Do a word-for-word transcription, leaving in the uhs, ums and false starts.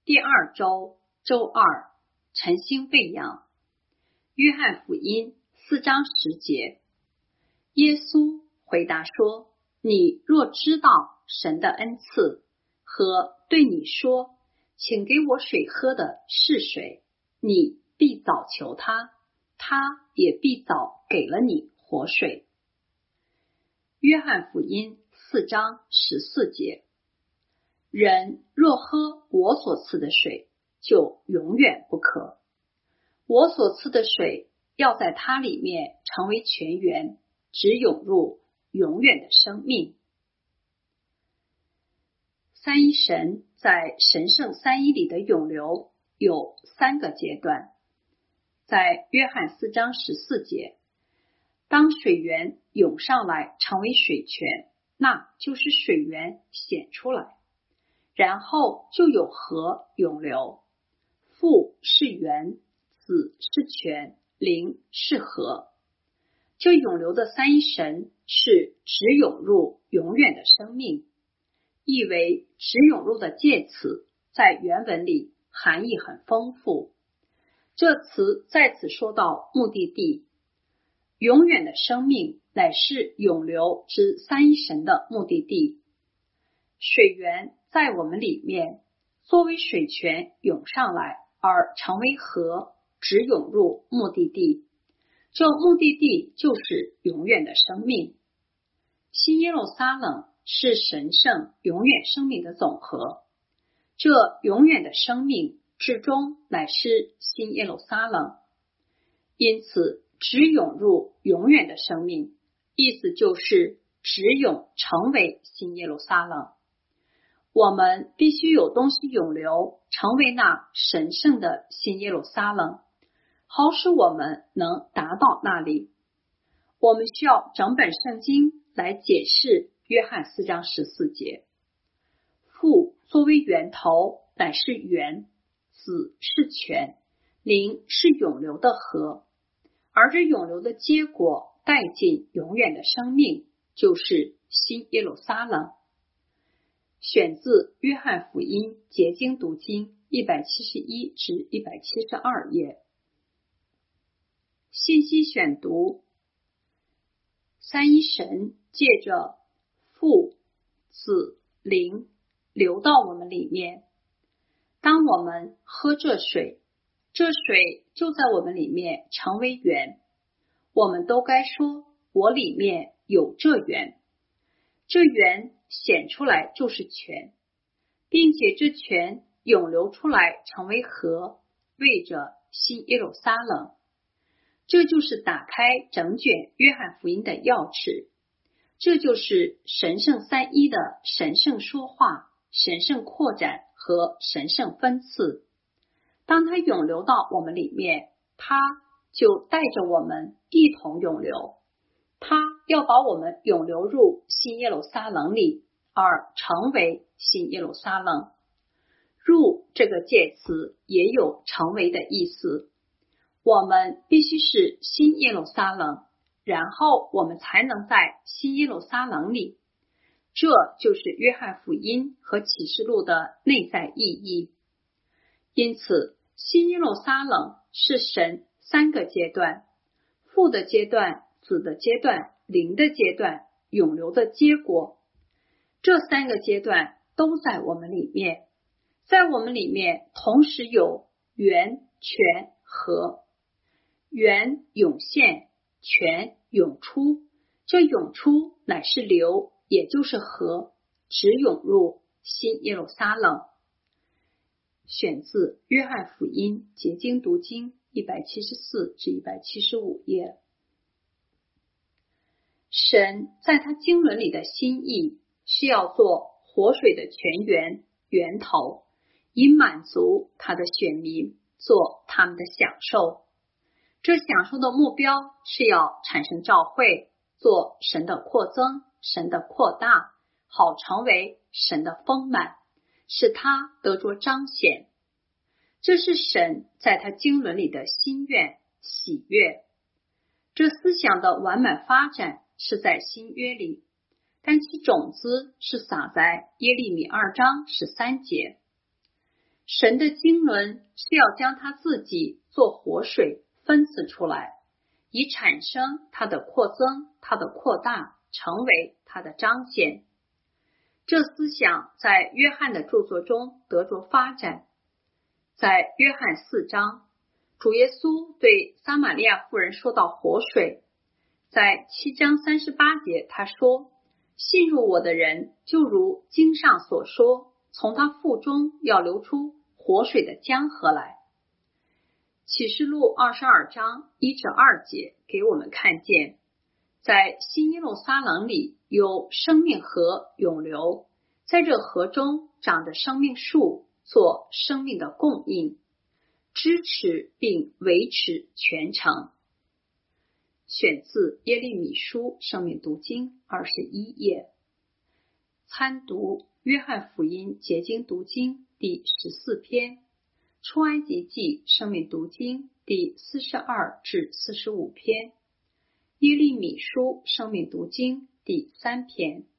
第二周周二，晨星喂养。约翰福音四章十节，耶稣回答说，你若知道神的恩赐和对你说，请给我水喝的是谁，你必早求他，他也必早给了你活水。约翰福音四章十四节，人若喝我所赐的水，就永远不渴。我所赐的水要在它里面成为泉源，直涌入永远的生命。三一神在神圣三一里的涌流有三个阶段。在约翰四章十四节，当水源涌上来成为水泉，那就是水源显出来，然后就有河涌流。父是源，子是泉，灵是河。这涌流的三一神是直涌入永远的生命，意为直涌入的介词在原文里含义很丰富。这词在此说到目的地，永远的生命乃是涌流之三一神的目的地。水源在我们里面，作为水泉涌上来，而成为河，直涌入目的地。这目的地就是永远的生命。新耶路撒冷是神圣永远生命的总和，这永远的生命至终乃是新耶路撒冷。因此直涌入永远的生命，意思就是直涌成为新耶路撒冷。我们必须有东西涌流，成为那神圣的新耶路撒冷，好使我们能达到那里。我们需要整本圣经来解释约翰四章十四节。父作为源头乃是源，子是泉，灵是涌流的河，而这涌流的结果带进永远的生命，就是新耶路撒冷。选自约翰福音结经读经一百七十一至一百七十二页。信息选读，三一神借着父、子、灵流到我们里面。当我们喝这水，这水就在我们里面成为源。我们都该说，我里面有这源。这源显出来就是泉，并且这泉涌流出来成为河，为着新耶路撒冷。这就是打开整卷约翰福音的钥匙，这就是神圣三一的神圣说话、神圣扩展和神圣分赐。当它涌流到我们里面，它就带着我们一同涌流，它要把我们涌流入新耶路撒冷里，而成为新耶路撒冷。入这个介词也有成为的意思。我们必须是新耶路撒冷，然后我们才能在新耶路撒冷里。这就是约翰福音和启示录的内在意义。因此，新耶路撒冷是神三个阶段：父的阶段、子的阶段、灵的阶段，涌流的结果。这三个阶段都在我们里面，在我们里面同时有源、泉、河。源涌现，泉涌出，这涌出乃是流，也就是河，直涌入新耶路撒冷。选自约翰福音结经读经一百七十四至一百七十五页。神在他经纶里的心意是要做活水的泉源、源头，以满足他的选民，做他们的享受。这享受的目标是要产生召会，做神的扩增、神的扩大，好成为神的丰满，使他得着彰显。这是神在他经纶里的心愿、喜悦。这思想的完满发展是在新约里，但其种子是撒在耶利米二章十三节。 神的经纶是要将他自己做活水分赐出来，以产生他的扩增，他的扩大，成为他的彰显。这思想在约翰的著作中得着发展。在约翰四章，主耶稣对撒玛利亚妇人说到活水。在七章三十八节他说，信入我的人，就如经上所说，从他腹中要流出活水的江河来。启示录二十二章一至二节给我们看见，在新耶路撒冷里有生命河涌流，在这河中长着生命树，做生命的供应，支持并维持全城。选自耶利米书生命读经二十一页。参读约翰福音结经读经第十四篇，出埃及记生命读经第四十二至四十五篇，耶利米书生命读经第三篇。